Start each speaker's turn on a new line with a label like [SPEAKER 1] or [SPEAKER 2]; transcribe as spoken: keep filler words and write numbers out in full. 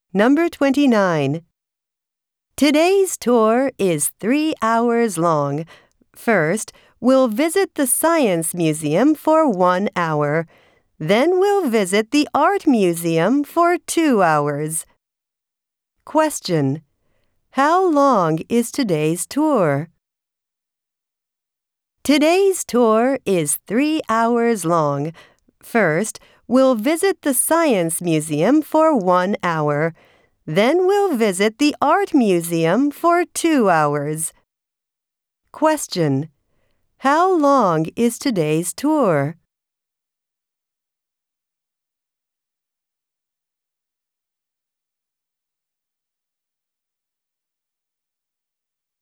[SPEAKER 1] Number twenty-nine. Today's tour is three hours long. First, we'll visit the Science Museum for one hour. Then we'll visit the Art Museum for two hours. Question: How long is today's tour? Today's tour is three hours long. First, we'll visit the Science Museum for one hour. Then we'll visit the Art Museum for two hours. Question: How long is today's tour?